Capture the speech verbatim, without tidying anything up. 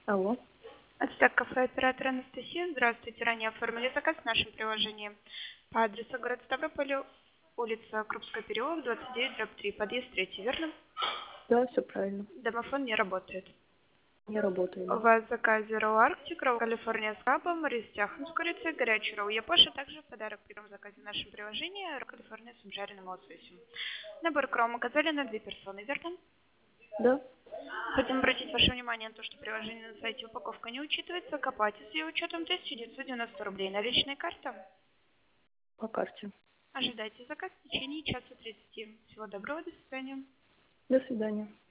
Алло. Ацтек кафе, оператор Анастасия. Здравствуйте. Ранее оформили заказ в нашем приложении по адресу город Ставрополь, улица Крупской переулок, двадцать девять, дробь три, подъезд третий, верно? Да, все правильно. Домофон не работает. Не работает, У да. вас в заказе ролл Арктик, ролл Калифорния с крабом, рис тяхан с курицей, горячий ролл Япоша, также в подарок при первом заказе в нашем приложении ролл Калифорния с обжаренным лососем. Набор кром указали на две персоны, верно? Да, Хотим обратить ваше внимание на то, что приложение на сайте упаковка не учитывается, к оплате с ее учетом тысяча девятьсот девяносто рублей. Наличная карта. по карте. Ожидайте заказ в течение часа тридцати. Всего доброго, до свидания. До свидания.